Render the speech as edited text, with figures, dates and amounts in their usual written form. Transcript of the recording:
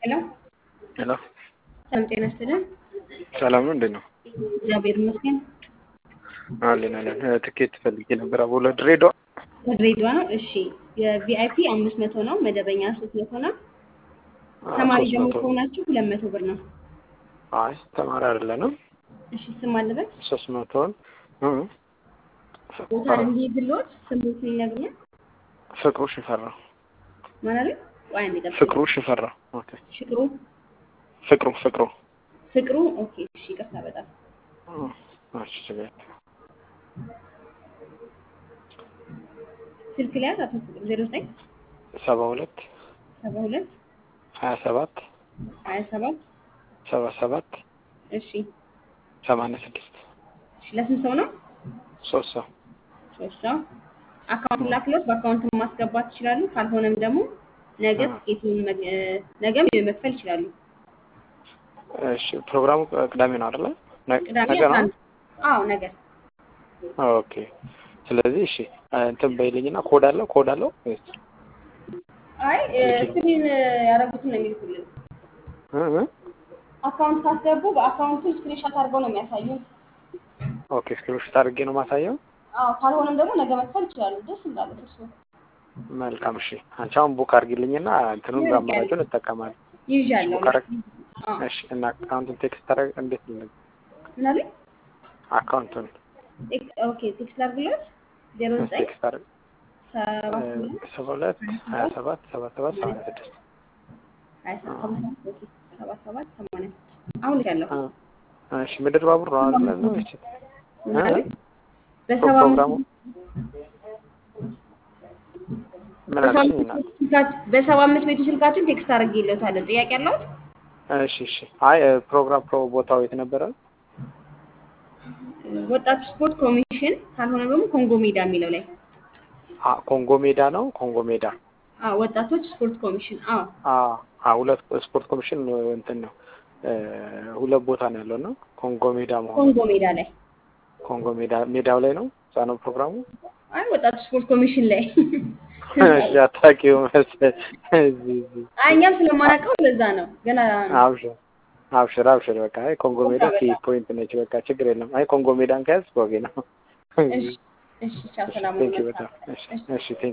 ሄሎ ሄሎ ሰላም ጤና ይስጥልን። ሰላም ነው። እንዴት ነው? እግዚአብሔር ይመስገን። አለን ትኬት ፈልጌ ነበር። አቦላ ድሬዳዋ ድሬዳዋ ነው። እሺ የቪአይፒ 500 ነው። መደበኛ 300 ነው። ተማሪ ደግሞ 300 ከሆናችሁ 200 ብር ነው። አይ ተማሪ አይደለንም። እሺ ስም አለበት 300 ቦታ እንዲይዝልዎት ስሙትን ይነግሩኛል። ፍቅሩ ሽፈራው ማን አለ? ቆይ አንዴ ጠብቁኝ። ፍቅሩ ሽፈራው። ኦኬ ሽቅሩ ፍቅሩ ፍቅሩ። ኦኬ እሺ ይቅርታ በጣም እሺ ችግር ስልክ ላይ አቶ 09 72 72 27 27 77 እሺ 86 እሺ ለስንት ሰው ነው? 3 ሰው 3 ሰው። አካውንት ላክሎት በአካውንት ማስገባት ይችላሉ። ካልሆነም ደግሞ ነገ ትኬቱን ነገም መክፈል ይችላሉ። እሺ ፕሮግራሙ ቅዳሜ ነው አይደል? ቅዳሜ ነገ ነው? አዎ ነገ። ኦኬ ስለዚህ እሺ እንትን በይልኝና ኮድ አለው ወይስ አይ ስክሪን ያደረጉትን ነው የሚልኩልን። አካውንት ካስገቡ በአካውንቱ ስክሪንሾት አድርገው ነው የሚያሳዩት። ኦኬ ስክሪንሾት አድርጌ ነው ማሳየው። አዎ ካልሆነም ደግሞ ነገ መክፈል ይችላሉ። ደስ እንዳሉት እሱ። መልካም እሺ። አንቺ አሁን ቡክ አድርጊልኝና እንትኑን አማራጩን እጠቀማለሁ። ይዣለሁ። እሺ እና አካውንቱን ቴክስት ታደርግ እንዴት ነው? ምን አለኝ? አካውንቱን ኦኬ ቴክስት አድርግለት 09 ቴክስት አድርግ 72 27 77 86 አሁን ያለው እሺ ምድር ባቡር ነው አይደል? ነው እሺ በ75 ቤቱ ስልካችን ቴክስት አድርጌለታለሁ። ጥያቄ አለው? እሺ አይ ፕሮግራም ቦታው የት ነበረ? ወጣት ስፖርት ኮሚሽን ካልሆነ ደግሞ ኮንጎ ሜዳ የሚለው ላይ ኮንጎ ሜዳ ነው። ኮንጎ ሜዳ ወጣቶች ስፖርት ኮሚሽን ሁለት ስፖርት ኮሚሽን እንትን ነው። ሁለት ቦታ ነው ያለው ነው። ኮንጎ ሜዳ ማለት ኮንጎ ሜዳ ላይ ኮንጎ ሜዳው ላይ ነው ጻነው ፕሮግራሙ። አይ ወጣት ስፖርት ኮሚሽን ላይ እሺ አታውቂው መሰለኝ። እኛም ስለማናውቀው ለዛ ነው ገና። አብሽር በቃ አይ ኮንጎ ሜዳ ፖይንት ነች። በቃ ችግር የለም። አይ ኮንጎ ሜዳን ከያዝ ወጌ ነው። እሺ ቻው ሰላም ነው። እሺ